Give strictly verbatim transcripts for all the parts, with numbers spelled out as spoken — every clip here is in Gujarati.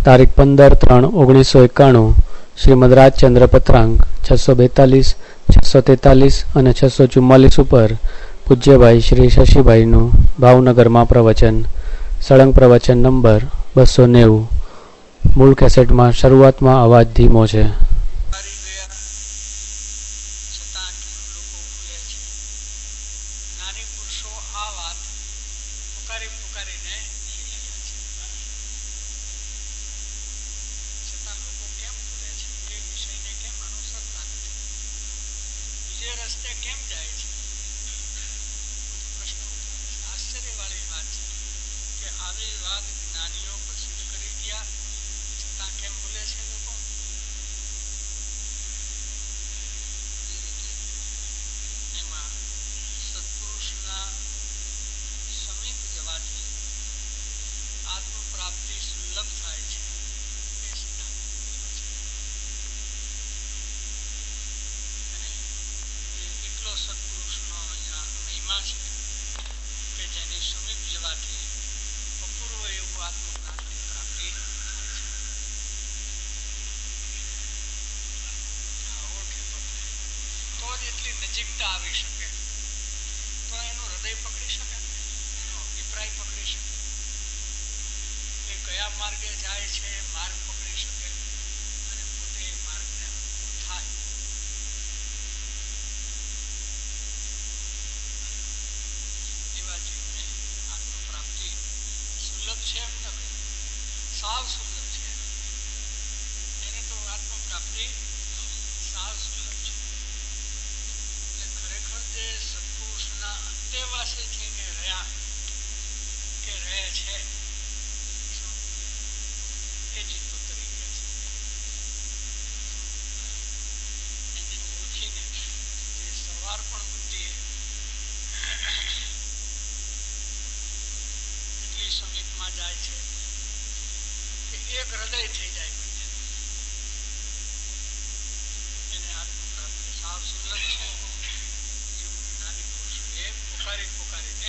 તારીખ પંદર ત્રણ ઓગણીસો એકાણું શ્રીમદ રાજચંદ્ર પત્રાંગ છસો બેતાલીસ છસો તેતાલીસ અને છસો ચુમ્માલીસ ઉપર પૂજ્યભાઈ શ્રી શશીભાઈનું ભાવનગરમાં પ્રવચન. સળંગ પ્રવચન નંબર બસો નેવું. મૂળ કેસેટમાં શરૂઆતમાં અવાજ ધીમો છે. નજીકતા આવી શકે તો એનું હૃદય પકડી શકે, એનો અભિપ્રાય પકડી શકે, એ કયા માર્ગે જાય છે માર્ગ પકડી શકે અને પોતે એ માર્ગને અનુકૂળ થાય. એવા જીવને આત્મપ્રાપ્તિ સુલભ છે એમ ન કહે, સાવ સુલભ છે. એને તો આત્મપ્રાપ્તિ સાવ સુલભ છે. જે સત્પુરુષના અંતેવાસી થઈને રહ્યા કે રહે છે એ ચિત્તો તરીકે છે. એને ઓળખીને જે સવાર પણ બુદ્ધિએ એટલી સમીપમાં જાય છે કે એક હૃદય થઈ જાય બંને. એને આત્મપ્રાપ્તિ સાવ સુલભ છે. પુકારી પુકારીને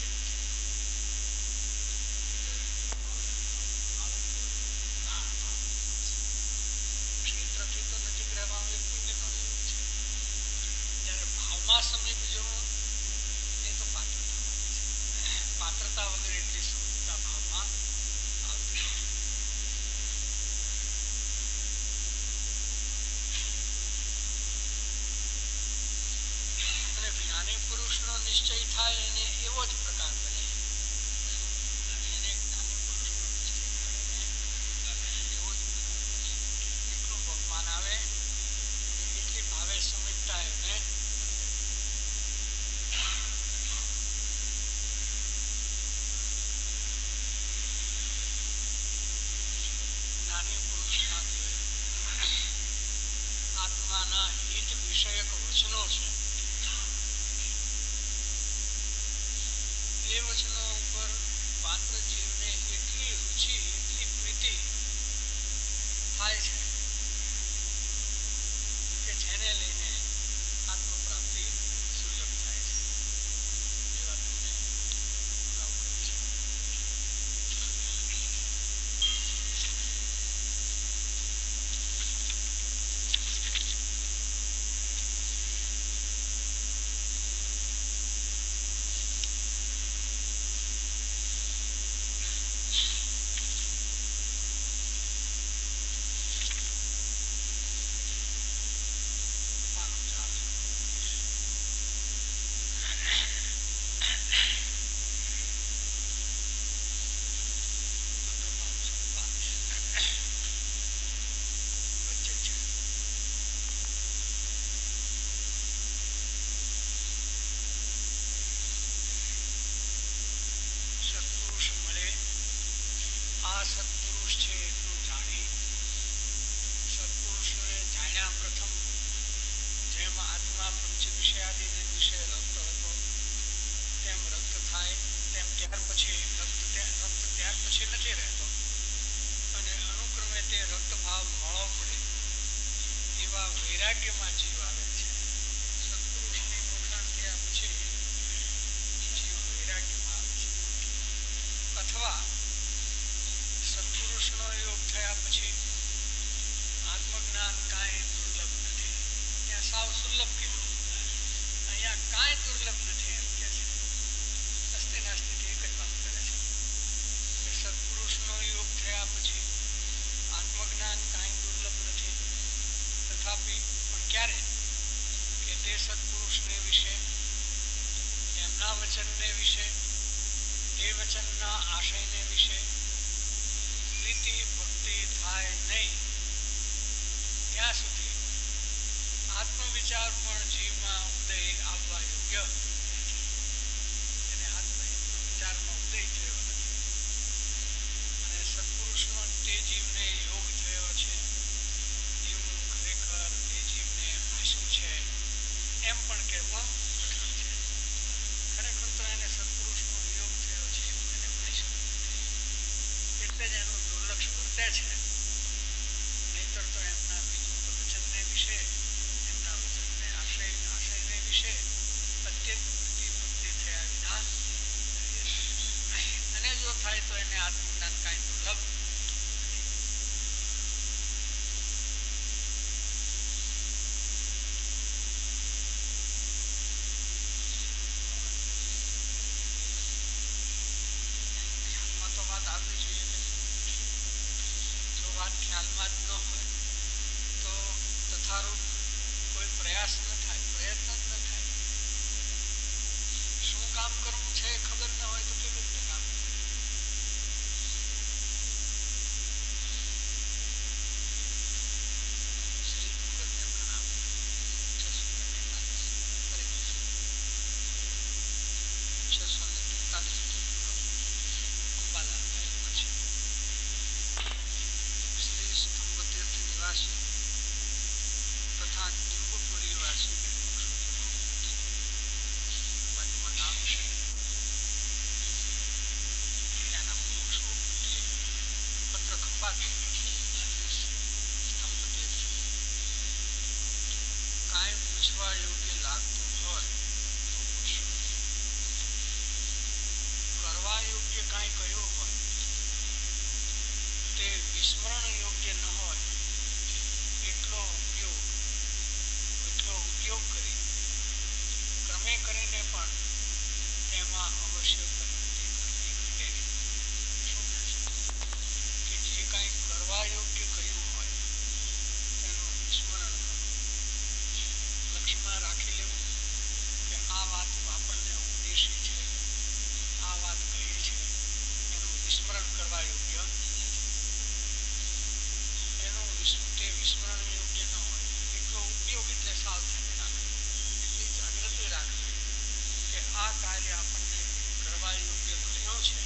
ક્ષેત્રથી તો નજીક રહેવાનું એક પુણ્યનો નિયમ છે. જ્યારે ભાવમાં સમીપ જવું એ તો પાત્રતા છે. પાત્રતા વગર એટલી સમીપતા ભાવમાં આવતી નથી. જ્ઞાની પુરુષનો નિશ્ચય થાય એને એવો જ પ્રકાર બને. એને જ્ઞાની પુરુષનો નિશ્ચય થાય એને એવો જ પ્રકાર બને. એટલું બહુમાન આવે, એટલી ભાવે સમીપતા એને જ્ઞાની પુરુષના જે આત્માના હિત વિષયક વચનો છે એ વચનો ઉપર પાત્ર જીવને એટલી રુચિ, એટલી પ્રીતિ થાય છે કે જેને લઈને આત્મપ્રાપ્તિ સુલભ થાય છે. એવા તમને અગાઉ કહ્યું છે. સત્પુરુષ છે એટલું જાણી, સત્પુરુષને જાણ્યા પ્રથમ જેમ આત્મા પંચ વિષયાદિને વિશે રક્ત હતો તેમ રક્ત થાય, તેમ ત્યાર પછી રક્ત રક્ત ત્યાર પછી નથી રહેતો અને અનુક્રમે તે રક્તભાવ મળો પડે એવા વૈરાગ્યમાં જીવ આવે છે. સત્પુરુષની ઓળખાણ થયા પછી જીવ વૈરાગ્યમાં આવે છે. અથવા સત્પુરુષનો યોગ થયા યથારૂપ કોઈ પ્રયાસ ન થાય, પ્રયત્ન જ ન થાય. શું કામ કરવું છે એ ખબર ન હોય તો કેવી રીતે કામ કરે? શ્રી ભગતને પ્રણામ. છસો ને તેતાલીસ છસો ને તેતાલીસ અંબાલાલભાઈ છે. શ્રી સ્તંભ તીર્થ નિવાસી તથા નિંબુપુરી વાસી બાજુમાં ગામ છે, ત્યાંના મુમુક્ષુઓ પ્રત્યે પત્ર ખંભાતી સ્તંભ તીર્થ કાંઈ પૂછવા યોગ્ય લાગતું હોય તો પૂછો. કરવા યોગ્ય કાંઈ કહ્યું હોય તે વિસ્મરણ યોગ્ય ન હોય એટલો ઉપયોગ એટલો ઉપયોગ કરી ક્રમે કરીને પણ તેમાં અવશ્ય પરિણતિ કરવી ઘટે. શું કહે છે કે જે કાંઈ કરવા યોગ્ય કહ્યું હોય તેનું વિસ્મરણ લક્ષ્યમાં રાખી લેવું કે આ વાત આપણને ઉપદેશી છે, આ વાત કહી છે, એનું વિસ્મરણ કરવા યોગ્ય એનું તે વિસ્મરણ યોગ્ય ન હોય એટલો ઉપયોગ એટલે સાવ થઈને રાખે, એટલી જાગૃતિ રાખવી કે આ કાર્ય આપણને કરવા યોગ્ય કહ્યો છે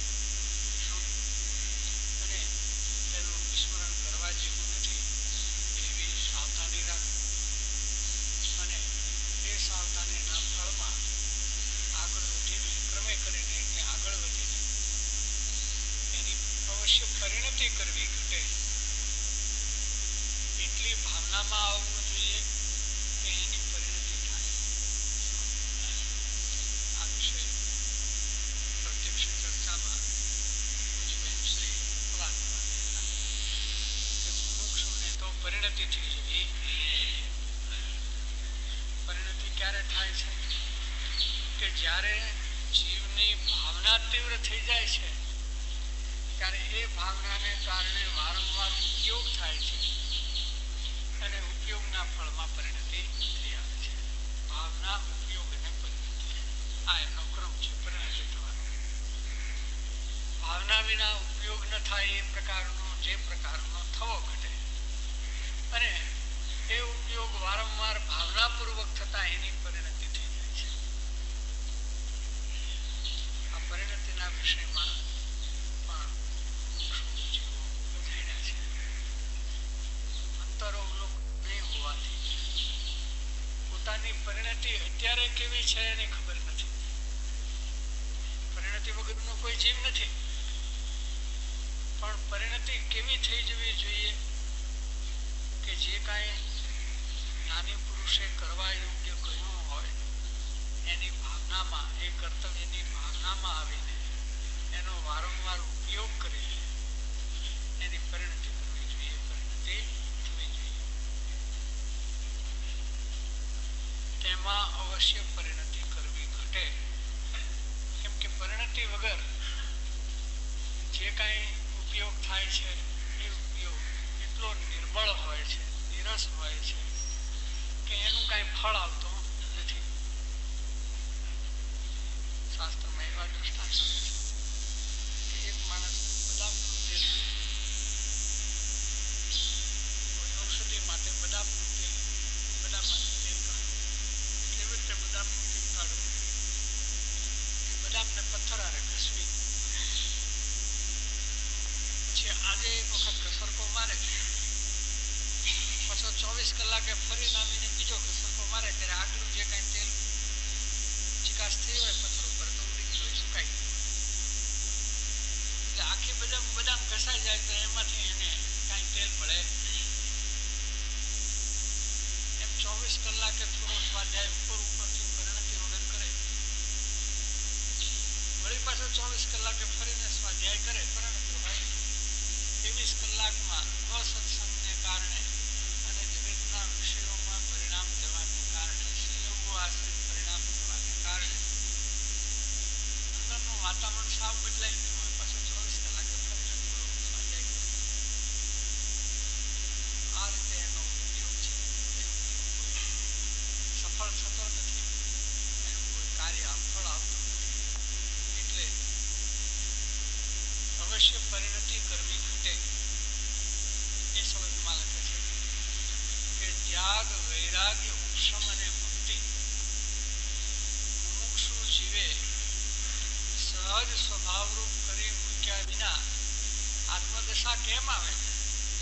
અને તેનું વિસ્મરણ કરવા જેવું નથી એવી સાવધાની રાખવી અને એ સાવધાનીના ફળમાં આગળ વધીને ક્રમે કરીને કે આગળ વધીને એની અવશ્ય પરિણતિ કરવી ઘટે એટલી ભાવનામાં આવવું જોઈએ કે એની પરિણતિ થાય. આ વિષય પ્રત્યક્ષ ચર્ચામાં પૂજ્યબેન શ્રી વાત કરેલા કે મુમુક્ષુને તો પરિણતિ થઈ જવી. પરિણતિ ક્યારે થાય છે કે જ્યારે જીવની ભાવના તીવ્ર થઈ જાય છે ત્યારે એ ભાવનાને કારણે વારંવાર ઉપયોગ થાય છે અને ઉપયોગના ફળમાં પરિણતિ થઈ આવે છે. ભાવના, ઉપયોગ અને પરિણતિ, આ એનો ક્રમ છે પરિણતિ થવાનો. ભાવના વિના ઉપયોગ ન થાય એ પ્રકારનો જે પ્રકારનો થવો ઘટે અને એ ઉપયોગ વારંવાર ભાવનાપૂર્વક થતા એની પરિણતિ થઈ જાય છે. આ પરિણતિના વિષયમાં પણ મુમુક્ષુ જીવો બધાયડા છે. અંતરોવલોક નહીં હોવાથી પોતાની પરિણતિ અત્યારે કેવી છે એની ખબર નથી. પરિણતિ વગરનો કોઈ જીવ નથી, પણ પરિણતિ કેવી થઈ જવી જોઈએ કે જે કાંઈ જ્ઞાની પુરુષે કરવા યોગ્ય કહ્યું હોય એની ભાવનામાં, એ કર્તવ્યની ભાવનામાં આવીને એનો વારંવાર ઉપયોગ કરી એની પરિણતિ કરવી જોઈએ, પરિણતિ થવી જોઈએ. તેમાં અવશ્ય પરિણતિ કરવી ઘટે કેમ કે પરિણતિ વગર જે કાંઈ ઉપયોગ થાય છે એ ઉપયોગ એટલો નિર્બળ હોય છે, નિરસ હોય છે કે એનું કાંઈ ફળ આવતું નથી. શાસ્ત્રમાં એવા દૃષ્ટાંત છે કે એક માણસ બદામનું તેલ, કોઈ ઔષધિ માટે બદામનું તેલ, બદામમાંથી તેલ કાઢવું, કેવી રીતે બદામનું તેલ કાઢવું કે બદામને પથ્થર હારે ઘસવી, પછી આજે એક વખત ઘસરકો મારે, પાછો ચોવીસ કલાકે ફરી નામીને બીજો ઘસરકો મારે ત્યારે આગલું જે કાંઈ તેલ ચિકાસ થઈ હોય પથ્થર ઉપર તો ઉડી ગયું હોય, સુકાઈ ગયું. એટલે આખી બદામ બદામ ઘસાઈ જાય તો એમાંથી એને કાંઈ તેલ મળે નહીં. એમ ચોવીસ કલાકે થોડો સ્વાધ્યાય ઉપર ઉપરથી પરિણતિ વગર કરે, વળી પાછો ચોવીસ કલાકે ફરીને સ્વાધ્યાય કરે, પરિણતિ હોય ત્રેવીસ કલાકમાં અસત્સંગને કારણે અને જગતના વિષયોમાં પરિણામ થવાને કારણે, સંયોગો આશ્રિત પરિણામ થવાને કારણે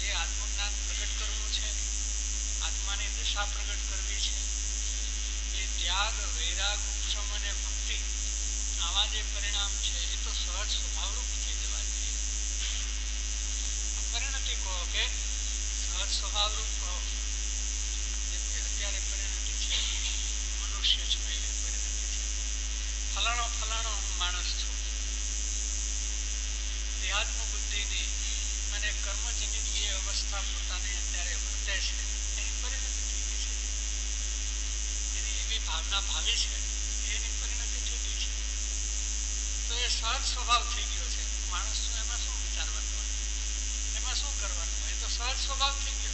એ આત્મજ્ઞાન પ્રગટ કરવું છે, આત્માની દશા પ્રગટ કરવી છે. એ ત્યાગ, વૈરાગ, ઉપશમ અને ભક્તિ આવા જે પરિણામ છે એ તો સહજ સ્વભાવરૂપ થઈ જવા જોઈએ. પરિણતિ કહો કે સહજ સ્વભાવરૂપ કહો. જેમ કે અત્યારે પરિણતિ છે, મનુષ્ય છું એવી પરિણતિ છે. ફલાણો ફલાણો હું માણસ છું. દેહાત્મ બુદ્ધિની અને કર્મજનિત જે અવસ્થા પોતાને અત્યારે વર્તે છે એની પરિણતિ થઈ ગઈ છે. એની એવી ભાવના ભાવી છે એની પરિણતિ થઈ ગઈ છે. તો એ સહજ સ્વભાવ થઈ ગયો છે. માણસ છું એમાં શું વિચારવાનું હોય, એમાં શું કરવાનું હોય, તો સહજ સ્વભાવ થઈ ગયો.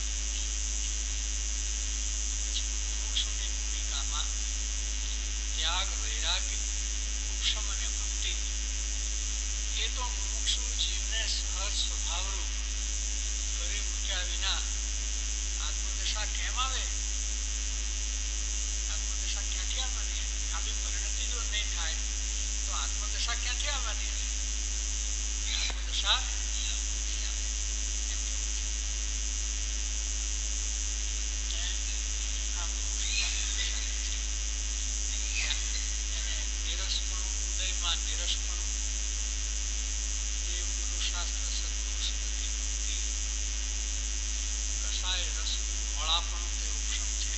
પછી મુમુક્ષુની ભૂમિકામાં ત્યાગ, વૈરાગ્ય, ઉપશમ અને ભક્તિ એ તો મુમુક્ષુ જીવને સહજ સ્વભાવરૂપ કરી મૂક્યા વિના આત્મદશા કેમ આવે? આત્મદશા ક્યાંથી આવવાની? આવી પરિણતિ જો નહીં થાય તો આત્મદશા ક્યાંથી આવવાની? આત્મદશા નિરસપણું, ઉદયમાં નિરસપણું, દેવ ગુરુ શાસ્ત્ર સદગુરુ સ્મૃતિ ભક્તિ, કસાય રસનું મોળાપણું તે ઉપશમ છે.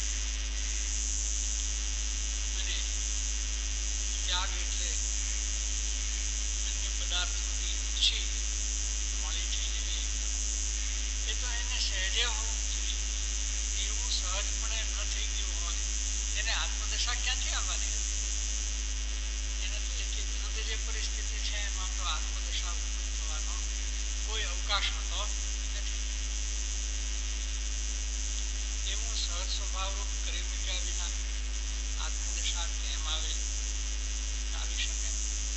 અને ત્યાગ એટલે અન્ય પદાર્થોની રુચિ મળી થઈ જવી એકદમ. એ તો એને સહેજે હોવું જોઈએ. એવું સહજપણે ન થઈ ગયું હોય એને આત્મદશા ક્યાંથી આવવાની હતી? એને તો એથી વિરુદ્ધ જે પરિસ્થિતિ છે એમાં તો આત્મદશા ઉત્પન્ન થવાનો કોઈ અવકાશ હોતો નથી. એવું સહજ સ્વભાવરૂપ કરી મૂક્યા વિના આત્મદશા કેમ આવે? આવી શકે.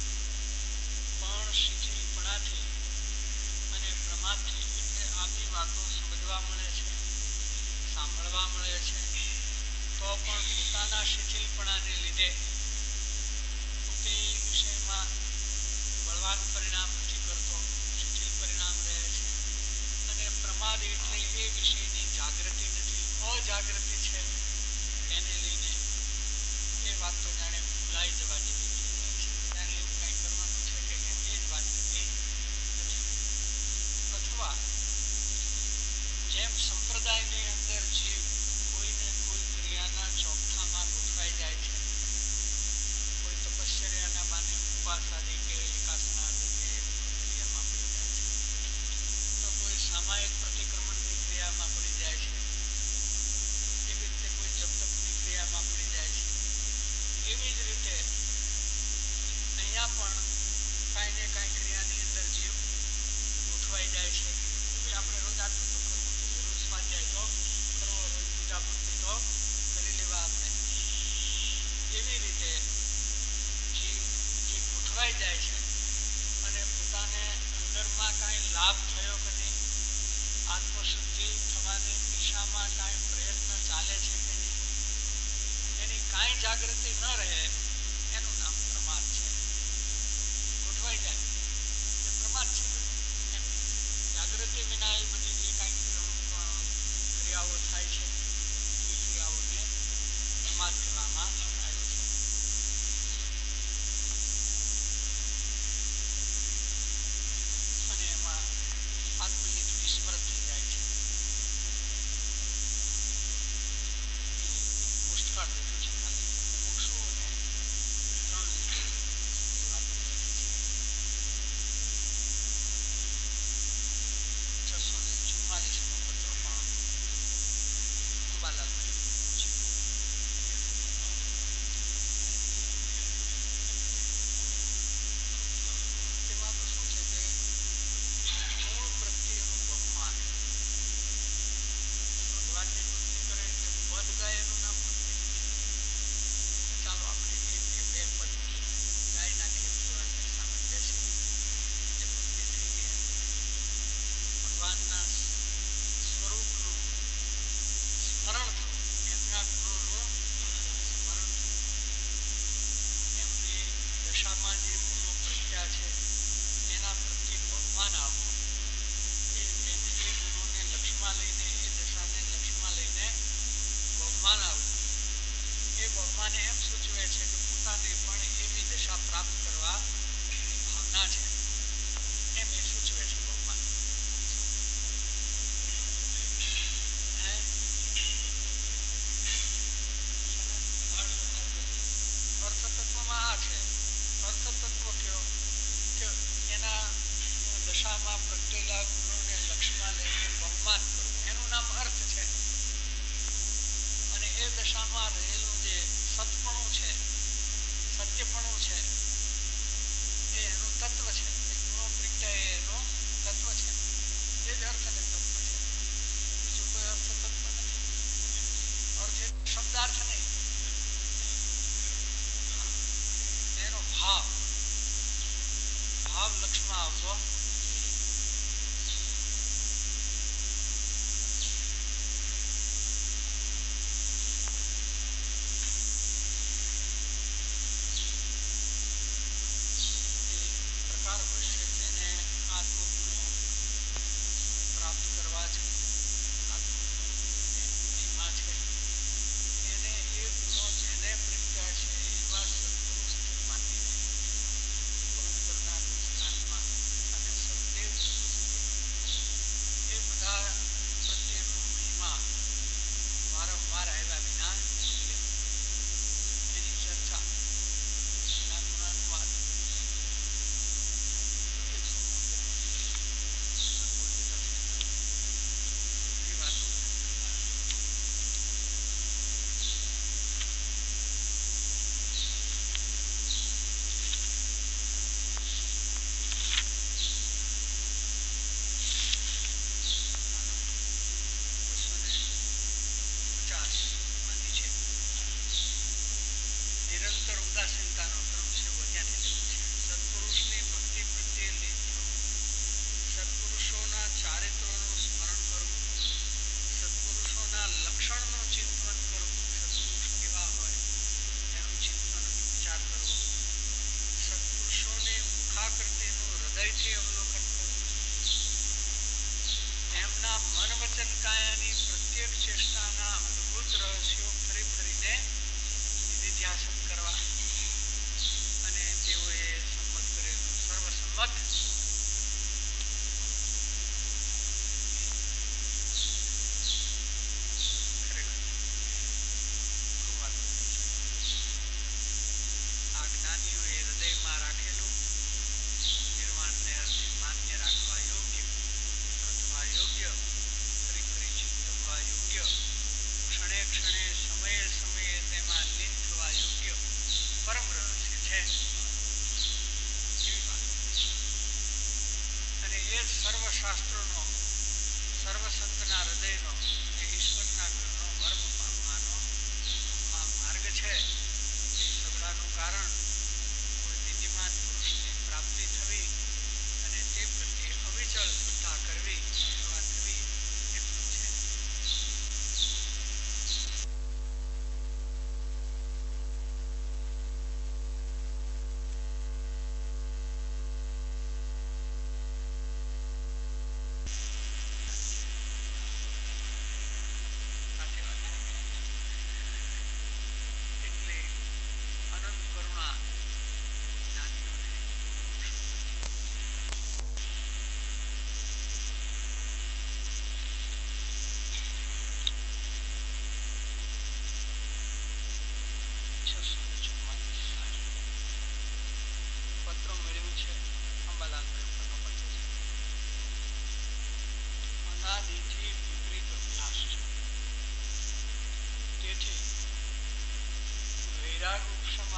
પણ શિથિલપણાથી અને પ્રમાદથી એટલે આવી વાતો સમજવા મળે છે, સાંભળવા મળે છે, તો પણ પોતાના શિથિલપણાને લીધે પોતે વિષયમાં બળવાન પરિણામ નથી કરતો, શિથિલ પરિણામ રહે છે. અને પ્રમાદ એટલે એ વિષયની જાગૃતિ નથી, અજાગૃતિ છે. એને લઈને એ વાત તો જાણે ભૂલાઈ જવા જેવી થઈ જાય છે. જાણે એવું કંઈ કરવાનું છે કે કેમ એ જ વાત થતી નથી. અથવા જેમ સંપ્રદાયની અંદર જીવ કોઈને કોઈ ક્રિયાના ચોકઠામાં ગોઠવાઈ જાય છે, કોઈ તપશ્ચર્યાના બાને ઉપવાસ આદિ કે એકાસના આદિ કે એવી ક્રિયામાં પડી જાય છે, તો કોઈ સામાયિક પ્રતિક્રમણની ક્રિયામાં પડી જાય છે, એવી રીતે કોઈ જપ તપની ક્રિયામાં પડી જાય છે. એવી જ રીતે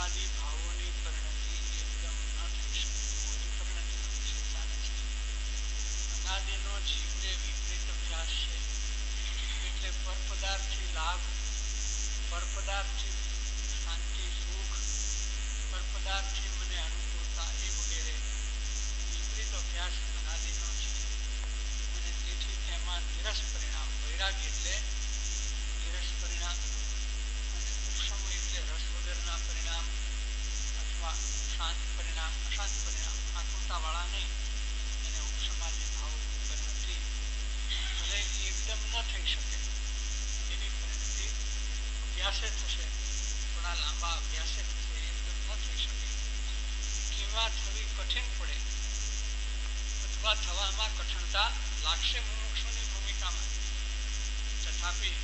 સૂક્ષ્માદિ ભાવોની પરિણતિ એકદમ ન થઈ શકે. પરિણતિનો વિષય ચાલે છે. અનાદિનો જીવને વિપરીત અભ્યાસ છે. એટલે પરપદાર્થથી લાભ, પરપદાર્થથી શાંતિ સુખ, પરપદાર્થથી મને અનુકૂળતા એ વગેરે વિપરીત અભ્યાસ અનાદિનો છે. અને તેથી તેમાં નિરસ પરિણામ, વૈરાગ્ય એટલે નિરસ પરિણામ, અને ઉપશમ એટલે રસ વગરના પરિણામ અથવા શાંત પરિણામ, અશાંત પરિણામ, આકૃતાવાળા નહીં, એને ઉપશમાદી ભાવોની પરિણતિ ભલે એકદમ ન થઈ શકે એવી પરિણતિ અભ્યાસે થશે, થોડા લાંબા અભ્યાસે થશે, એકદમ ન થઈ શકે. કિંવા થવી કઠિન પડે અથવા થવામાં કઠિનતા લાગશે મુમુક્ષુની ભૂમિકામાં. તથાપિ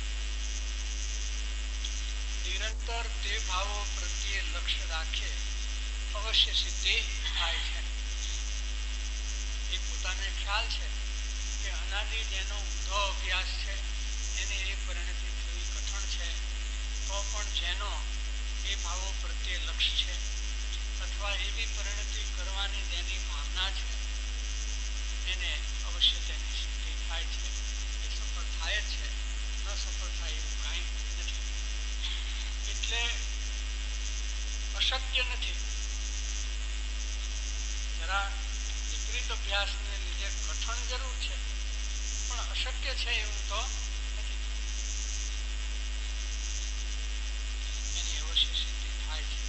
નિરંતર તે ભાવો પ્રત્યે લક્ષ્ય રાખે અવશ્ય સિદ્ધિ થાય છે. એ પોતાને ખ્યાલ છે કે અનાદિ જેનો ઊંધો અભ્યાસ છે એને એ પરિણતિ થવી કઠણ છે, તો પણ જેનો એ ભાવો પ્રત્યે લક્ષ્ય છે અથવા એવી પરિણતિ કરવાની જેની ભાવના છે એને અવશ્ય તેની સિદ્ધિ થાય છે. એ સફળ થાય જ છે, ન સફળ થાય એવું કાંઈ નથી. એટલે અશક્ય નથી. જરા વિપરીત અભ્યાસને લીધે કઠણ જરૂર છે, પણ અશક્ય છે એવું તો નથી. એની અવશ્ય સિદ્ધિ થાય છે.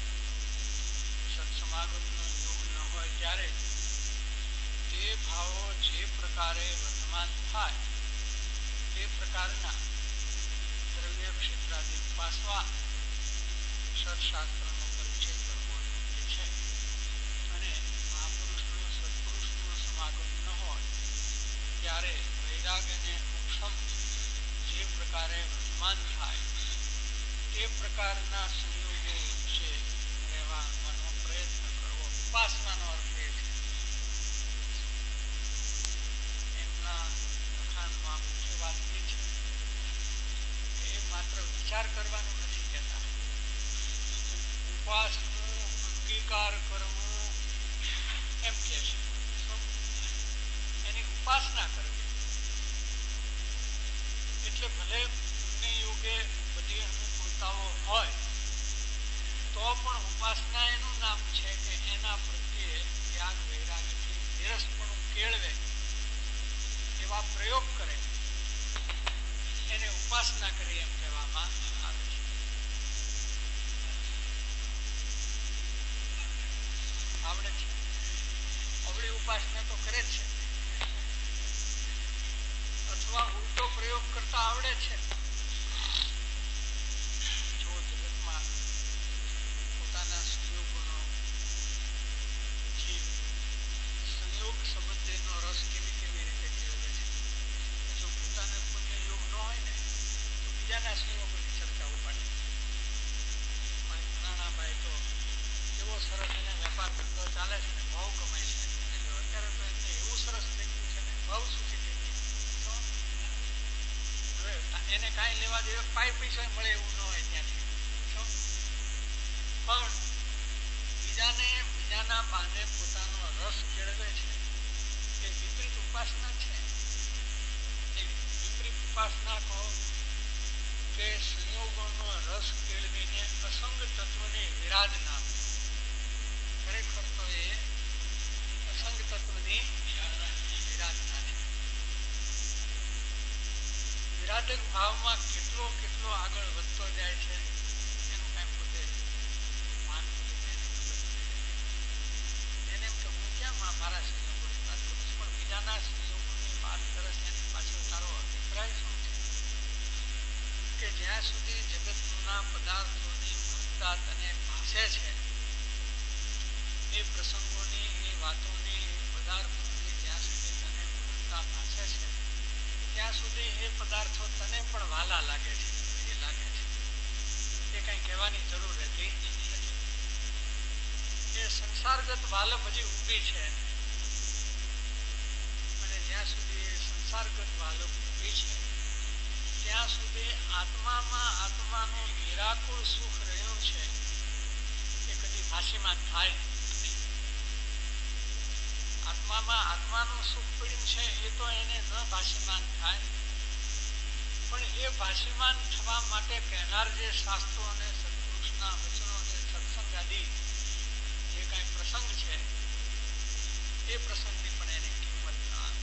સત્સમાગમનો યોગ ન હોય ત્યારે તે ભાવો જે પ્રકારે વર્તમાન થાય તે પ્રકારના દ્રવ્ય ક્ષેત્રાદિ ઉપાસવા સત્શાસ્ત્રનો પરિચય કરવો યોગ્ય છે. અને મહાપુરુષનો સત્પુરુષનો સમાગમ ન હોય ત્યારે વૈરાગ અને ઉપશમ જે પ્રકારે વર્તમાન થાય તે પ્રકારના સંયોગો વચ્ચે રહેવાનો પ્રયત્ન કરવો. ઉપાસનાનો અર્થ એ છે. એમના લખાણમાં મુખ્ય વાત એ છે કે એ માત્ર વિચાર કરવાનું નથી કહેતા. ઉપાસનું અંગીકાર કરવું એમ કે છે. એની ઉપાસના કરવી એટલે ભલે પુણ્ય યોગે બધી અનુકૂળતાઓ હોય તો પણ ઉપાસના એનું નામ છે કે એના પ્રત્યે ત્યાગ વૈરાગ્યથી નિરસપણું કેળવે એવા પ્રયોગ કરે એને ઉપાસના કરી એમ કહેવામાં આવે છે. આવડે છે અવળી ઉપાસના તો કરે જ છે, અથવા ઉલટો પ્રયોગ કરતા આવડે છે. જો જગતમાં પોતાના સંયોગોનો જીવ સંયોગ સંબંધીનો રસ કેવી કેવી રીતે કેળવે છે. જો પોતાને પુણ્ય યોગ ન હોય ને તો બીજાના સંયોગોની ચર્ચા ઉપાડે. નાનાભાઈ તો એવો સરસ એને વેપાર ધંધો ચાલે છે ને બહુ કમાય છે. અત્યારે તો એમને એવું સરસ થઈ ગયું છે ને બહુ સુખી થઈ ગયું. હવે એને કાંઈ લેવા દેવા પાય પૈસા મળે એવું ન હોય ત્યાંથી. પણ બીજાને બીજાના બાને પોતાનો રસ કેળવે છે એ વિપરીત ઉપાસના છે. એ વિપરીત ઉપાસના કહો કે સંયોગોનો રસ કેળવીને અસંગ તત્વની વિરાધના. ખરેખર તો એ અસંગ તત્વની વિરાધના છે. વિરાધક ભાવમાં કેટલો કેટલો આગળ વધતો જાય છે એનું કાંઈ પોતે માનવું એને એમ કે હું ક્યાં મારા સંયોગોની વાત કરું છું, પણ બીજાના સંયોગોની વાત કરે છે એની પાછળ તારો અભિપ્રાય શું છે? કે જ્યાં સુધી જગતના પદાર્થોની મહત્તા તને ભાસે છે એ પ્રસંગોની એ વાતોની એ પદાર્થોની જ્યાં સુધી તને મહત્તા ભાસે છે ત્યાં સુધી એ પદાર્થો તને પણ વાલા લાગે છે, એ લાગે છે. એ કંઈ કહેવાની જરૂર રહેતી નથી. એ સંસારગત વાલપ હજી ઊભી છે અને જ્યાં સુધી એ સંસારગત વાલપ ઊભી છે ત્યાં સુધી આત્મામાં આત્માનું નિરાકુળ સુખ રહ્યું છે ભાષીમાન થાય. આત્મામાં આત્માનું સુખ પડ્યું છે એ તો એને ન ભાષીમાન થાય, પણ એ ભાષીમાન થવા માટે કહેનાર જે શાસ્ત્રો અને સત્પુરુષના વચનો અને સત્સંગ આદિ જે કાંઈ પ્રસંગ છે એ પ્રસંગની પણ એને કિંમત ન આવે.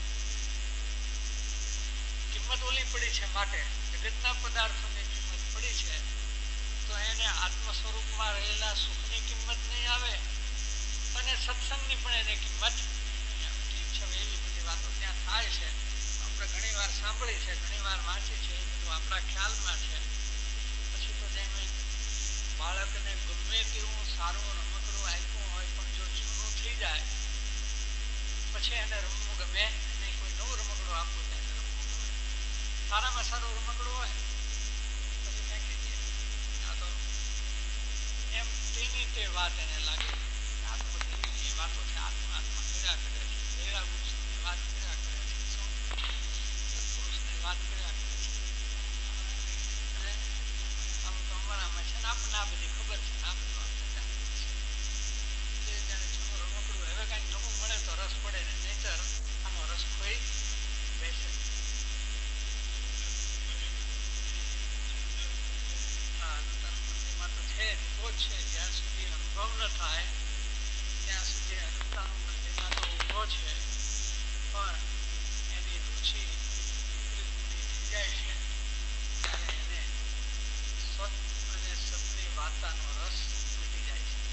કિંમત ઓલી પડી છે માટે જગતના પદાર્થોની કિંમત પડી છે તો એને આત્મ સ્વરૂપમાં રહેલા સુખની કિંમત નહીં આવે અને સત્સંગની પણ એને કિંમત નહીં આવે. ઠીક છે, એવી બધી વાતો ત્યાં થાય છે, આપણે ઘણી વાર સાંભળી છે, ઘણી વાર વાંચી છે, એ બધું આપણા ખ્યાલમાં છે. પછી તો જેમ બાળકને ગમે તેવું સારું રમકડું આપ્યું હોય પણ જો જૂનું થઈ જાય પછી એને રમવું ગમે નહીં. કોઈ નવું રમકડું આપવું ત્યાં રમવું ગમે. સારામાં સારું રમકડું હોય પછી ફેંકી દે. આ તો એમ તેની તે વાત એને લાગે. આ તો બધી એ વાતો છે, આત્મા આત્મા કર્યા કરે છે, વેરા વૃક્ષની વાત કર્યા કરે છે, સત્પુરુષની વાત કર્યા કરે છે. અને આમ તો અમારામાં છે ને આપણને આ બધી ખબર છે ને આ બધું આપણે જાણીએ છીએ. એ જાણે જૂનું રમકડું હવે કાંઈક નવું મળે તો રસ પડે ને, નહીંતર આનો રસ ખોઈ બેસે. હા, નૂતન બુદ્ધિમાં તો છે જ, તો જ છે. જ્યાં સુધી અનુભવ ન થાય ત્યાં સુધી અનંતાનું બુદ્ધિમાં તો ઊભો છે, પણ એની રુચિ થઈ જાય છે ત્યારે એને સત અને સતની વાર્તાનો રસ ઘટી જાય છે.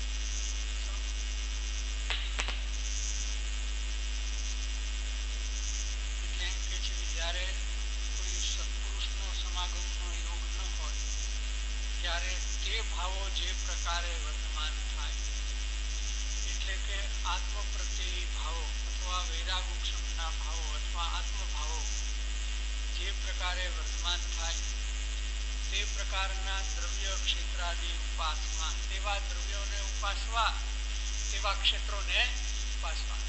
એટલે એમ કે છે કે જ્યારે કોઈ સત્પુરુષનો સમાગમનો યોગ ન હોય ત્યારે તે ભાવો જે પ્રકારે વર્તમાન થાય, એટલે કે આત્મ પ્રત્યે ભાવો અથવા વૈરાગુક્ષમના ભાવો અથવા આત્મભાવો જે પ્રકારે વર્તમાન થાય તે પ્રકારના દ્રવ્ય ક્ષેત્રાદિ ઉપાસવા, તેવા દ્રવ્યોને ઉપાસવા, તેવા ક્ષેત્રોને ઉપાસવા.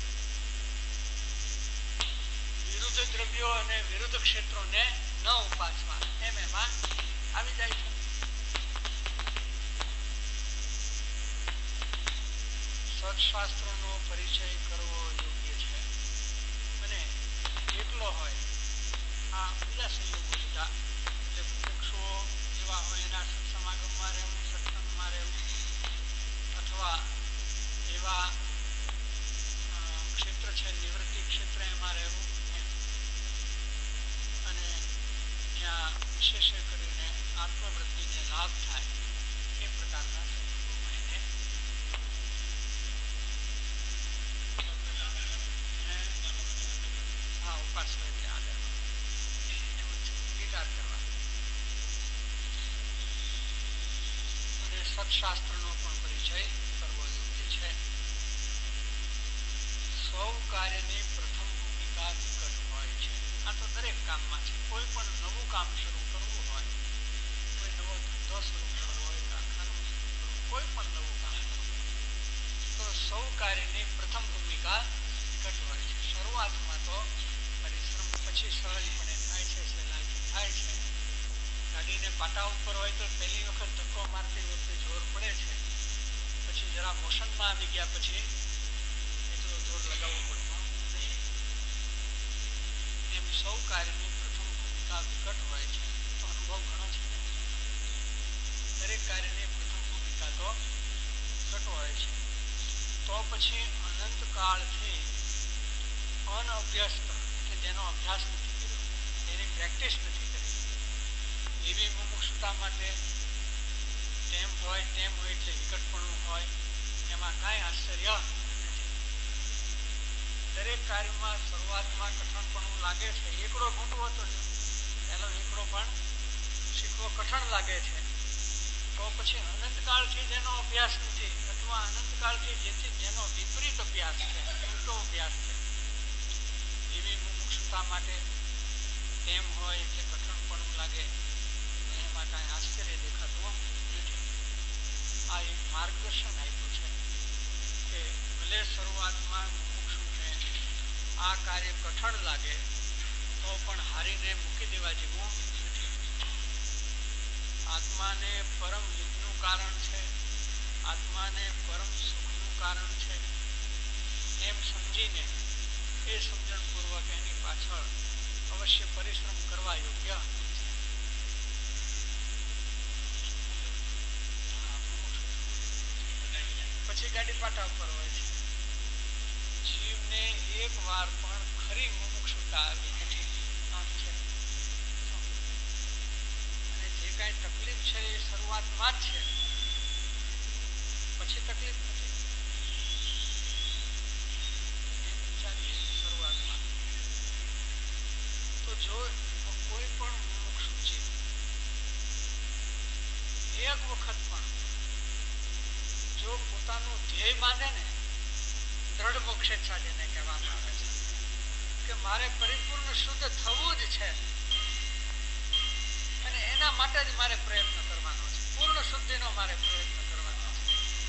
વિરુદ્ધ દ્રવ્યો અને વિરુદ્ધ ક્ષેત્રોને ન ઉપાસવા, એમ એમાં આવી જાય છે. સત્શાસ્ત્રોનો પરિચય કરવો યોગ્ય છે અને એકલો હોય આ બીજા સંયોગો લીધા એટલે મુમુક્ષુઓ એવા હોય એના સત્સમાગમમાં રહેવું, સત્સંગમાં રહેવું, અથવા એવા ક્ષેત્ર છે નિવૃત્તિ ક્ષેત્ર એમાં રહેવું એમ. અને ત્યાં વિશેષ કરીને આત્મવૃત્તિને લાભ થાય એ પ્રકારના સંયોગોમાં એને હા ઉપાસ એટલે આગળ એમ વિચાર કરવા. અને સત્શાસ્ત્રનો પણ પરિચય કરવો યોગ્ય છે. સૌ કાર્યની પ્રથમ ભૂમિકા વિકટ હોય છે. આ તો દરેક કામમાં છે. કોઈ પણ નવું કામ શરૂ કરવું હોય, કોઈ નવો ધંધો શરૂ કરવો હોય, કારખાનું શરૂ કરવું, કોઈ પણ નવું કામ કરવું તો સૌ કાર્યની પ્રથમ ભૂમિકા વિકટ હોય છે. શરૂઆતમાં તો પરિશ્રમ પછી સહજપણે થાય છે, સહેલાઈથી થાય છે. ગાડીને પાટા ઉપર હોય તો પહેલી વખત ધક્કો મારતી વખતે જોર પડે છે, પછી જરા મોશનમાં આવી ગયા પછી એટલો જોર લગાવવો પડતો નહીં. એમ સૌ કાર્યની પ્રથમ ભૂમિકા વિકટ હોય છે. તો અનુભવ ઘણો છે. દરેક કાર્યની પ્રથમ ભૂમિકા તો વિકટ હોય છે. તો પછી અનંત કાળથી અનઅભ્યસ્ત એટલે જેનો અભ્યાસ નથી કર્યો, જેની પ્રેક્ટિસ નથી કરી, એવી મુમુક્ષુતા માટે તેમ હોય તેમ હોય એટલે વિકટપણું હોય એમાં કાંઈ આશ્ચર્ય નથી. દરેક કાર્યમાં શરૂઆતમાં કઠણપણું લાગે છે. એકડો ઘૂંટવો તો પહેલો એકડો પણ શીખવો કઠણ લાગે છે. તો પછી અનંતકાળથી જેનો અભ્યાસ નથી અથવા અનંતકાળથી જેથી જેનો વિપરીત અભ્યાસ છે, ઉલટો અભ્યાસ છે, એવી મુમુક્ષુતા માટે તેમ હોય એટલે કઠણપણું લાગે એમાં કાંઈ આશ્ચર્ય દેખાતું નથી. આ એક માર્ગદર્શન આપ્યું છે કે ભલે શરૂઆતમાં મુમુક્ષુને આ કાર્ય કઠણ લાગે તો પણ હારીને મૂકી દેવા જેવું નથી. આત્માને પરમ હિતનું કારણ છે આત્માને પરમ સુખનું કારણ છે એમ સમજીને એ સમજણપૂર્વક એની પાછળ અવશ્ય પરિશ્રમ કરવા યોગ્ય પછી ગાડી પાટા ઉપર હોય છે. જીવને એક વાર પણ ખરી મુમુક્ષુતા આવી નથી. આમ છે. અને જે કાંઈ તકલીફ છે એ શરૂઆતમાં જ છે, પછી તકલીફ નથી. એમ વિચારીએ શરૂઆતમાં તો જો કોઈ પણ મુમુક્ષુ જીવ એક વખત પણ જો પોતાનું ધ્યેય બાંધે ને, દ્રઢ મોક્ષેચ્છા જેને કહેવામાં આવે છે કે મારે પરિપૂર્ણ શુદ્ધ થવું જ છે અને એના માટે જ મારે પ્રયત્ન કરવાનો છે, પૂર્ણ શુદ્ધિનો મારે પ્રયત્ન કરવાનો છે,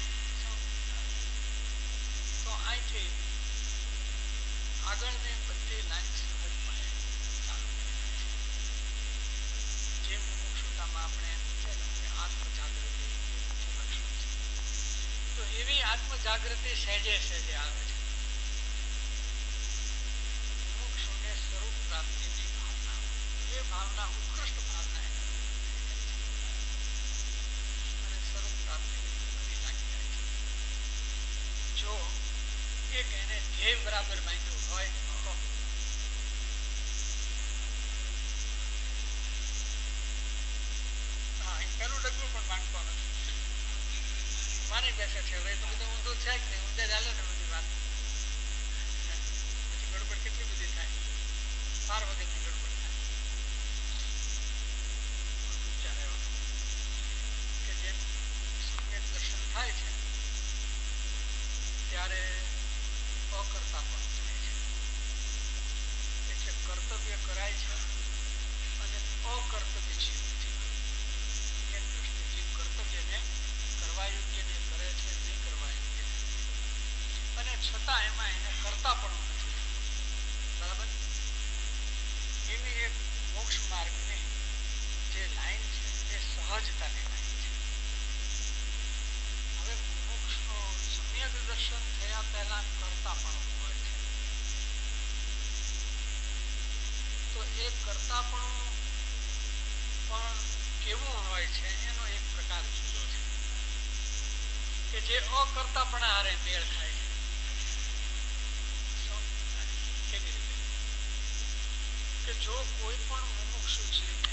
તો અહીંથી આગળની બધી લાઈન સહજપણે ચાલુ થઈ જાય છે. જે મુમુક્ષુતામાં આપણે આત્મ જાગૃતિ તો એવી આત્મ જાગૃતિ સહેજે સહેજે આવે છે. મુમુક્ષુને સ્વરૂપ પ્રાપ્તિની ભાવના, એ ભાવના ઉત્કૃષ્ટ ભાવના અને સ્વરૂપ પ્રાપ્તિની બધી લાગી જાય છે. જો એક એને ધ્યેય બરાબર બાંધ્યું હોય તો હા એ પેલું ડગલું પણ બાંધતો નથી, માની બેસે છે હવે તો બધું ઊંધું છે જ નહીં, ઊંધે ચાલે ને બધી વાત, પછી ગડબડ કેટલી બધી થાય, બાર વગરની ગડબડ થાય. વિચાર એવો કે જેમ સમ્યક દર્શન થાય છે ત્યારે અકર્તા પણ થાય છે, એટલે કર્તવ્ય કરાય છે અને અકર્તવ્ય જીવ નથી. એક દ્રષ્ટિ જીવ કર્તવ્યને કરવા યોગ્ય ને કરે છે, નહીં કરવા યોગ્ય અને છતાં એમાં એને કરતા પણ નથી. બરાબર? એવી એક મોક્ષ માર્ગની જે લાઈન છે એ સહજતાની લાઈન છે. હવે મોક્ષનો સમ્યક દર્શન થયા પહેલા કરતા પણ હોય છે, તો એ કરતા પણ પણ કેવું હોય છે એનો એક પ્રકાર જુદો છે કે જે અકર્તાપણા હારે મેળ ખાય છે. કેવી રીતે? કે જો કોઈ પણ મુમુક્ષુ જીવને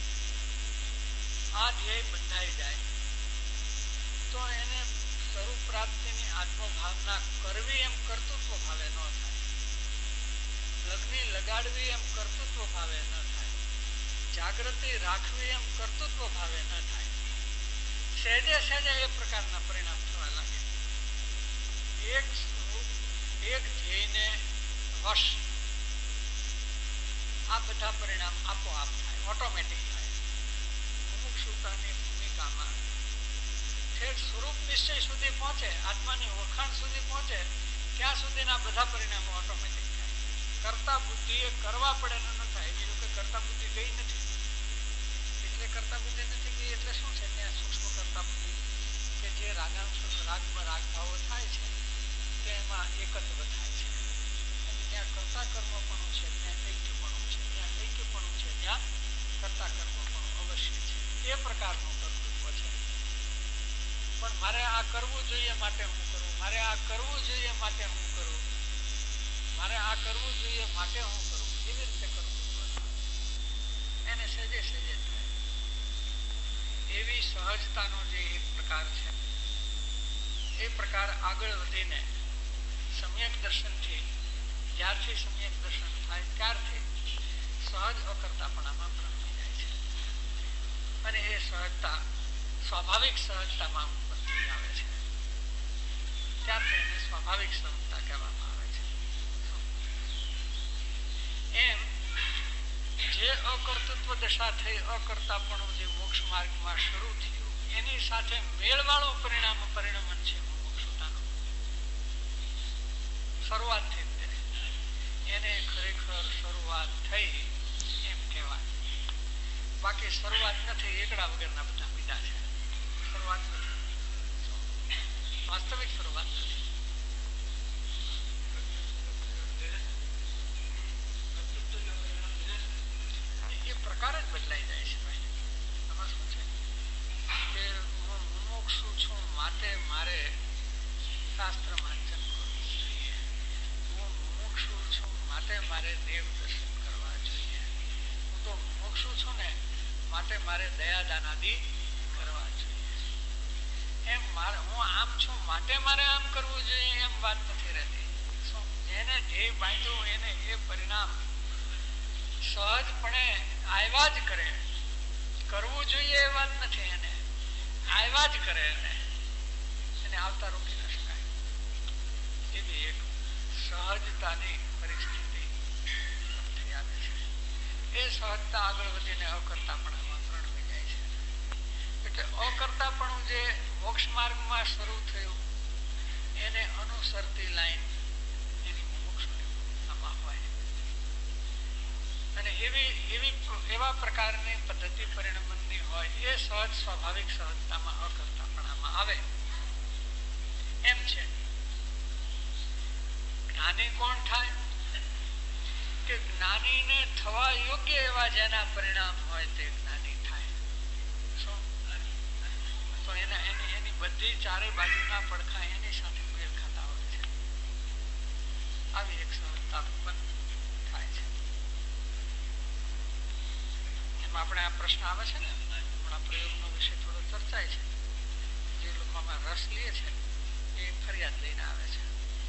આ ધ્યેય બંધાઈ જાય તો એને સ્વરૂપ પ્રાપ્તિની આત્મભાવના કરવી એમ કર્તૃત્વ ભાવે ન થાય, લગ્ની લગાડવી એમ કર્તૃત્વ ભાવે ન થાય, જાગૃતિ રાખવી એમ કર્તૃત્વ ભાવે ન થાય. સહેજે સહેજે એ પ્રકારના પરિણામ થવા લાગે. એક સ્વરૂપ એક ધ્યેયને વશ આ બધા પરિણામ આપોઆપ થાય, ઓટોમેટિક થાય. મુમુક્ષુતાની ભૂમિકામાં ઠેર સ્વરૂપ નિશ્ચય સુધી પહોંચે, આત્માની ઓળખાણ સુધી પહોંચે ત્યાં સુધીના બધા પરિણામો ઓટોમેટિક થાય. કરતા બુદ્ધિએ કરવા પડે ન થાય, બીજું કે કરતા બુદ્ધિ ગઈ નથી. એટલે કરતા બુદ્ધિ નથી ગઈ એટલે શું છે? ત્યાં સૂક્ષ્મ કરતા બુદ્ધિ કે જે રાગાંશ રાગમાં રાગભાવો થાય છે તેમાં એકત્વ થાય છે, અને જ્યાં કરતા કર્મપણું છે ત્યાં ઐક્યપણું છે, જ્યાં ઐક્યપણું છે ત્યાં કરતા કર્મપણું અવશ્ય છે. એ પ્રકારનું કર્તૃત્વ છે. પણ મારે આ કરવું જોઈએ માટે હું કરું, મારે આ કરવું જોઈએ માટે હું કરું, મારે આ કરવું જોઈએ માટે હું કરું, એવી રીતે કર્તૃત્વ એને સહેજે સહેજે થાય. એવી સહજતાનો જે એક પ્રકાર છે એ પ્રકાર આગળ વધીને સમ્યક દર્શનથી, જ્યારથી સમ્યક દર્શન થાય ત્યારથી સહજ અકર્તાપણામાં પ્રગટી જાય છે અને એ સહજતા સ્વાભાવિક સહજતામાં ઉપરથી આવે છે. ત્યારથી એને સ્વાભાવિક સહજતા કહેવામાં આવે છે. એમ જે અકર્તૃત્વ દશા થઈ, અકર્તાપણું જે મોક્ષ માર્ગમાં શરૂ થયું એની સાથે મેળવાળું પરિણામ પરિણમન છે મુમુક્ષુતાનું. શરૂઆતથી એને ખરેખર શરૂઆત થઈ એમ કહેવાય. બાકી શરૂઆત નથી, એકડા વગરના બધા બીજા છે. શરૂઆત નથી. વાસ્તવિક શરૂઆત નથી. એ પ્રકાર જ બદલાઈ જાય છે ભાઈ. આમાં શું છે કે હું મુમુક્ષુ છું માટે મારે શાસ્ત્ર વાંચન કરવું જોઈએ. હું મુમુક્ષુ છું માટે મારે દેવ દર્શન કરવા જોઈએ. હું તો મુમુક્ષુ છું ને માટે મારે દયાદાન આદિ કરવા જોઈએ. એમ મારે હું આમ છું માટે મારે આમ કરવું જોઈએ એમ વાત નથી રહેતી. જેને જે બાંધ્યું એને એ પરિણામ સહજપણે આવ્યા જ કરે. કરવું જોઈએ એ વાત નથી, એને આવ્યા જ કરે. એને એને આવતા રોકી ન શકાય. એ બી એક સહજતાની પરિસ્થિતિ થઈ આવે છે. એ સહજતા આગળ વધીને અકર્તાપણામાં પ્રણવી જાય છે. એટલે અકર્તાપણું જે મોક્ષ માર્ગમાં શરૂ થયું એને અનુસરતી લાઈન એની મુમુક્ષુતામાં હોય. અને એવી એવી એવા પ્રકારની પદ્ધતિ પરિણમનની હોય એ સહજ સ્વાભાવિક સહજતામાં અકર્તાપણામાં આવે એમ છે. જ્ઞાની કોણ થાય કે જ્ઞાનીને થવા યોગ્ય એવા જેના પરિણામ હોય તે જ્ઞાની થાય. શું તો એના એની એની બધી ચારે બાજુના પડખા એની સાથે મેળ ખાતા હોય છે. આવી એક સહજતા ઉત્પન્ન થાય છે. એમાં આપણે આ પ્રશ્ન આવે છે ને હમણાં પ્રયોગનો વિષય થોડો ચર્ચાય છે. જે લોકોમાં રસ લે છે એ ફરિયાદ લઈને આવે છે.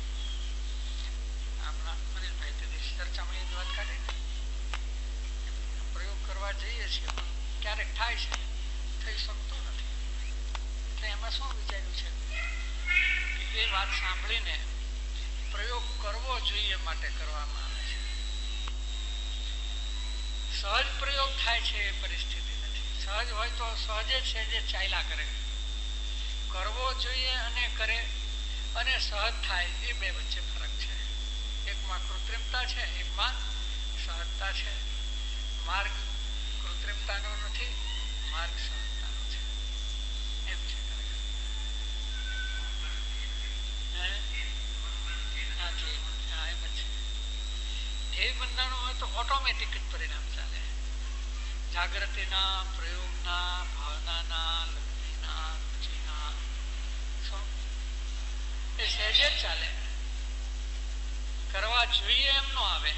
હમણાં અનિલભાઈ તે દિવસ ચર્ચામાં એ જ વાત કાઢી ને પ્રયોગ કરવા જઈએ છીએ પણ ક્યારેક થાય છે, થઈ શકતો નથી. એટલે એમાં શું વિચાર્યું છે કે એ વાત સાંભળીને પ્રયોગ કરવો જોઈએ માટે કરવામાં આવે છે. સહજ પ્રયોગ થાય છે એ પરિસ્થિતિ નથી. સહજ હોય તો સહજે છે જે ચાલ્યા કરે. કરવો જોઈએ અને કરે અને સહજ થાય એ બે વચ્ચે ફરક છે. એકમાં કૃત્રિમતા છે, એકમાં સહજતા છે. માર્ગ કૃત્રિમતાનો નથી, માર્ગ સહજતાનો છે. એમ છે ધ્યેય બંધાણું હોય તો ઓટોમેટિક જ પરિણામ ચાલે. જાગૃતિના, પ્રયોગના, ભાવનાના, લગ્નના, રુચિના એ સહેજે જ ચાલે. કરવા જોઈએ એમ નો આવે.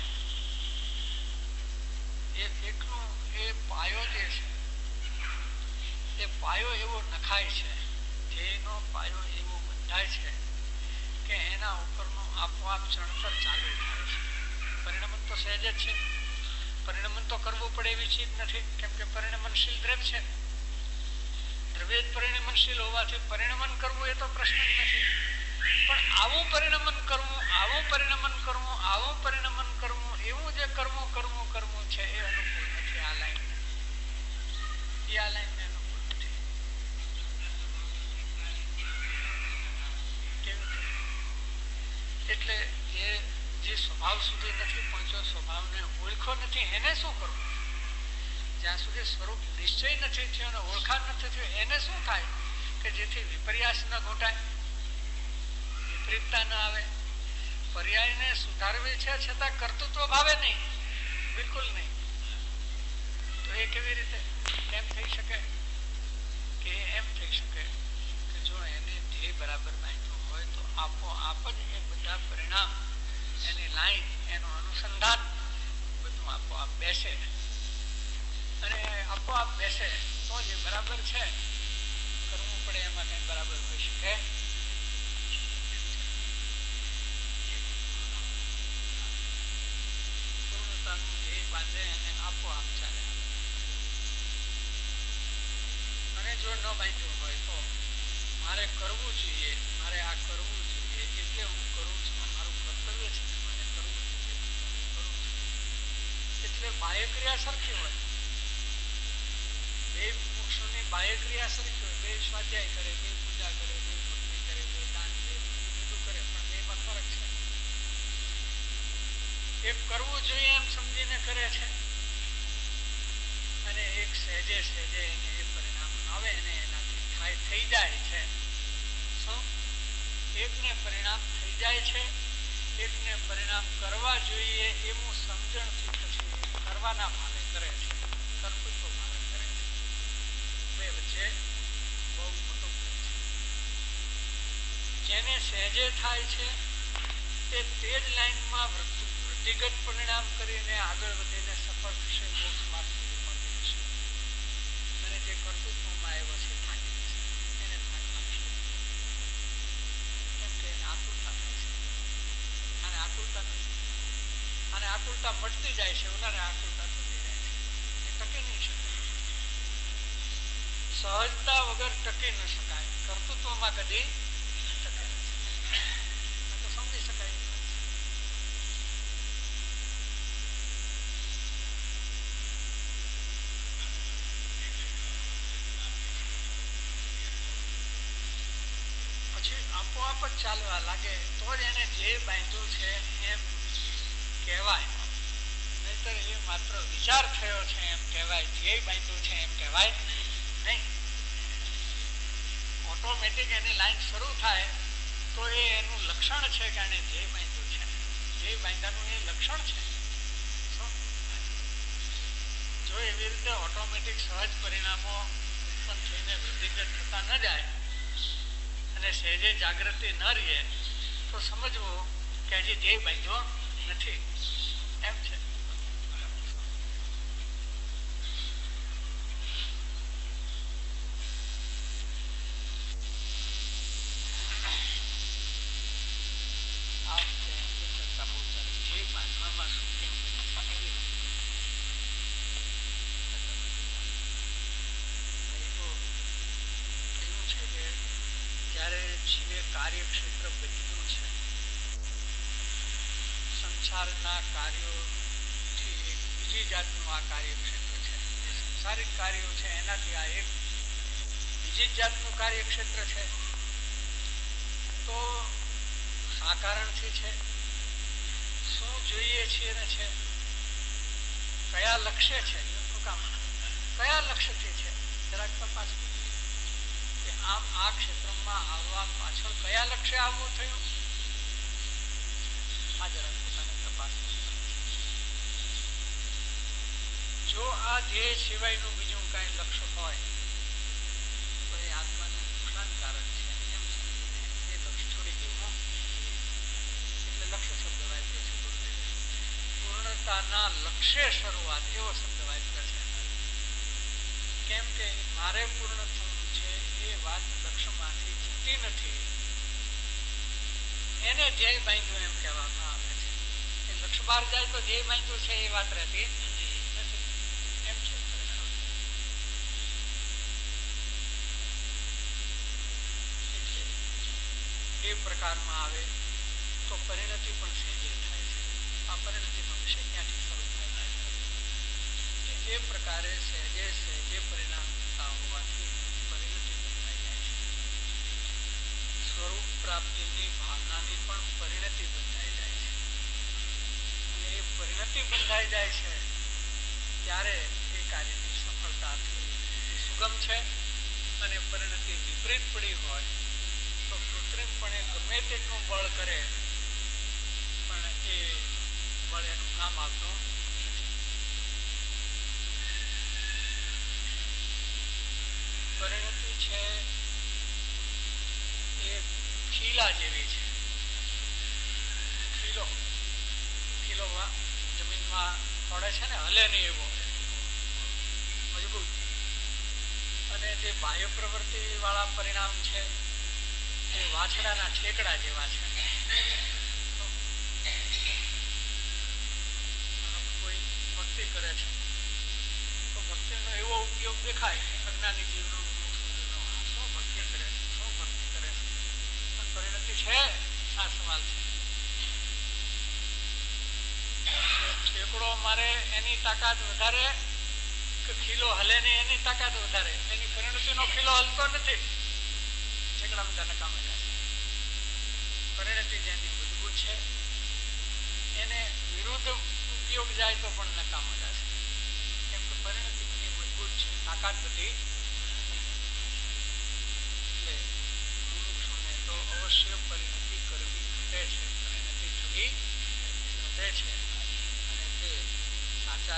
એ એકનું એ પાયો જે છે એ પાયો એવો નખાય છે, ધ્યેયનો પાયો એવો બંધાય છે કે એના ઉપરનું આપોઆપ ચણતર ચાલુ થાય છે. પરિણમન તો સહેજ જ છે. પરિણમન તો કરવું પડે એવી ચીજ નથી, કેમ કે પરિણમનશીલ દ્રવ્ય છે. દ્રવ્ય જ પરિણમનશીલ હોવાથી પરિણમન કરવું એ તો પ્રશ્ન જ નથી. પણ આવું પરિણમન કરવું, આવું પરિણમન કરવું, આવું પરિણમન કરવું, એવું જે કરવું કરવું કરવું છે એ અનુકૂળ નથી. આ લાઈન એ આ લાઈનને અનુકૂળ નથી. એટલે એ જે સ્વભાવ સુધી નથી પહોંચ્યો, સ્વભાવને ઓળખો નથી, એને શું કરવું? જ્યાં સુધી સ્વરૂપ નિશ્ચય નથી થયો અને ઓળખાણ નથી થયો એને શું થાય કે જેથી વિપર્યાસ ન ઘૂંટાય, વિપરીતતા ન આવે. પર્યાયને સુધારવી છે છતાં કર્તૃત્વ ભાવે નહીં, બિલકુલ નહીં. તો એ કેવી રીતે એમ થઈ શકે કે એમ થઈ શકે કે જો એને ધ્યેય બરાબર બાંધ્યું હોય તો આપોઆપ જ એ બધા પરિણામ, એની લાઈન, એનું અનુસંધાન બધું આપોઆપ બેસે. અને આપોઆપ બેસે તો જે બરાબર છે કરવું પડે એમાં કઈ બરાબર હોઈ શકે. પૂર્ણતાનું ધ્યેય બાંધે અને આપોઆપ ચાલે. અને જો ન બાંધ્યું હોય તો મારે કરવું જોઈએ, મારે આ કરવું જોઈએ એટલે હું કરું છું, મારું કર્તવ્ય છે મને કરવું જોઈએ, કરું છું. એટલે બાહ્ય ક્રિયા સરખી હોય, બે મુક્ષોની બાહ્ય ક્રિયા સરખી હોય, બે સ્વાધ્યાય કરે, બે પૂજા કરે, બે ભક્તિ કરે, બે દાન દે, બધું કરે, પણ બેમાં ફરક છે. એક કરવું જોઈએ એમ સમજીને કરે છે અને એક સહેજે સહેજે એને એ પરિણામ આવે અને એનાથી થાય થઈ જાય છે. શું એકને પરિણામ થઈ જાય છે, એકને પરિણામ કરવા જોઈએ એવું સમજણથી પછી કરવાના ભાવે કરે છે, કર્તૃત્વ ભાવે કરે છે. બે વચ્ચે બહુ મોટો ફરક છે. જેને સહેજે થાય છે તે તે જ લાઈનમાં વૃદ્ધિગત પરિણામ કરીને આગળ વધીને સફળ થશે, મોક્ષ માર્ગ સુધી પહોંચી જશે. અને જે કર્તૃત્વમાં આવ્યો છે થાકી જશે, એને થાક લાગશે. કેમ કે એને આતુરતા થાય છે, અને આતુરતા નથી, અને આતુરતા મટતી જાય છે, ઓલાને આતુરતા થતી જાય છે, એ ટકી નહીં શકે. સહજતા વગર ટકી ન શકાય, કર્તૃત્વમાં કદી ટકે નથી. તો સમજી શકાય. પછી આપોઆપ જ ચાલવા લાગે તો જ એને જે બાંધ્યું છે એમ કહેવાય, નહીતર એ માત્ર વિચાર થયો છે એમ કહેવાય, જે બાંધ્યું છે એમ કહેવાય નહીં. ઓટોમેટિક એની લાઈન શરૂ થાય તો એ એનું લક્ષણ છે કે આને જે બાંધ્યું છે, જે બાંધ્યાનું એ લક્ષણ છે. જો એવી રીતે ઓટોમેટિક સહજ પરિણામો ઉત્પન્ન થઈને વૃદ્ધિગત થતા ન જાય અને સહેજે જાગૃતિ ન રહે તો સમજવું કે હજી ધ્યેય બાંધ્યો નથી એમ છે. કાર્યક્ષેત્ર બદલ્યું છે, સંસારના કાર્યોથી એક બીજી જાતનું આ કાર્યક્ષેત્ર છે. જે સંસારિક કાર્યો છે એનાથી આ એક બીજી જાતનું કાર્યક્ષેત્ર છે. તો શા કારણથી છે, શું જોઈએ છીએ ને છે, કયા લક્ષ્ય છે, શું કામ કયા લક્ષ્યથી છે, જરાક તપાસ કે આમ આ ક્ષેત્રમાં આવવા પાછળ કયા લક્ષ્ય આવવું થયું, આ જરાક પોતાને તપાસ. જો આ ધ્યેય સિવાયનું બીજું કઈ લક્ષ્ય હોય તો એ આત્માને નુકસાનકારક છે એમ સમજીને એ લક્ષ્ય છોડી દેવું. એટલે લક્ષ્ય શબ્દ વાપરે છે પૂર્ણતાના લક્ષ્ય શરૂઆત, એવો શબ્દ વાપરે છે. કેમ કે મારે પૂર્ણ થવું છે એ વાત લક્ષ્યમાંથી છૂટી નથી, એને ધ્યેય બાંધ્યું એમ કહેવામાં આવે છે. એ લક્ષ્ય બહાર જાય તો ધ્યેય બાંધ્યું છે એ વાત રહેતી નથી એમ છે. એ પ્રકારમાં આવે તો પરિણતિ પણ સહેજે થાય છે. આ પરિણતિનો વિષય ક્યાંથી શરૂ થાય છે? એ પ્રકારે સહેજે સહેજે પરિણામ થતા હોવાથી પરિણતિ બંધાઈ જાય છે. સ્વરૂપ પ્રાપ્તિની ભાવનાની પણ પરિણતિ બંધાઈ જાય છે. અને એ પરિણતિ બંધાઈ જાય છે ત્યારે એ કાર્યની સફળતાથી સુગમ છે. અને પરિણતિ વિપરીત પડી હોય તો કૃત્રિમપણે ગમે તેટલું બળ કરે પણ એ બળ એનું કામ આવતું નથી. પરિણતિ છે એ ખીલા જેવી છે. ખીલો ખીલો જમીનમાં પડે છે ને, હલે નહીં એવો મજબૂત. અને જે બાહ્ય પ્રવૃત્તિ વાળા પરિણામ છે એ વાછડાના ઠેકડા જેવા છે. કોઈ ભક્તિ કરે છે તો ભક્તિનો એવો ઉપયોગ દેખાય, અજ્ઞાની જીવનો શું ભક્તિ કરે છે, શું ભક્તિ કરે છે, પણ પરિણતિ છે આ સવાલ છે. ઠેકડો મારે એની તાકાત વધારે કે ખીલો હલે ને એની તાકાત વધારે? એની પરિણતિનો ખીલો હલતો નથી, ઠેકડા બધા નકામે જાય. પરિણતિ જેની મજબૂત છે એને વિરુદ્ધ ઉપયોગ જાય તો પણ નકામો જશે. કેમ કે પરિણતિ બધી મજબૂત છે, તાકાત બધી. એટલે મુમુક્ષુને તો અવશ્ય પરિણતિ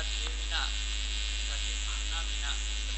બાકાત એ વિના, સાથે ભાવના વિના